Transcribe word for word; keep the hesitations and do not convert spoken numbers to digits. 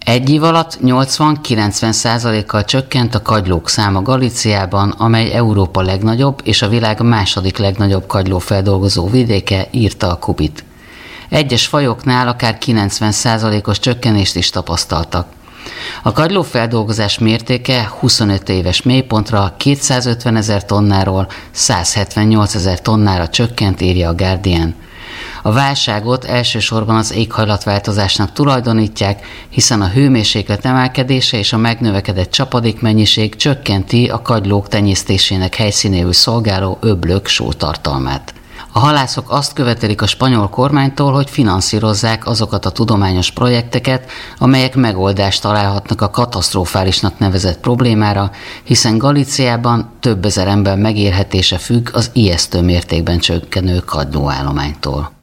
Egy év alatt nyolcvan-kilencven százalékkal csökkent a kagylók száma Galíciában, amely Európa legnagyobb és a világ második legnagyobb kagylófeldolgozó vidéke, írta a Kubit. Egyes fajoknál akár kilencven százalékos csökkenést is tapasztaltak. A kagylófeldolgozás mértéke huszonöt éves mélypontra kétszázötven ezer tonnáról százhetvennyolc ezer tonnára csökkent, írja a Guardian. A válságot elsősorban az éghajlatváltozásnak tulajdonítják, hiszen a hőmérséklet emelkedése és a megnövekedett csapadékmennyiség csökkenti a kagylók tenyésztésének helyszínéül szolgáló öblök sótartalmát. A halászok azt követelik a spanyol kormánytól, hogy finanszírozzák azokat a tudományos projekteket, amelyek megoldást találhatnak a katasztrofálisnak nevezett problémára, hiszen Galíciában több ezer ember megélhetése függ az ijesztő mértékben csökkenő kagylóállománytól.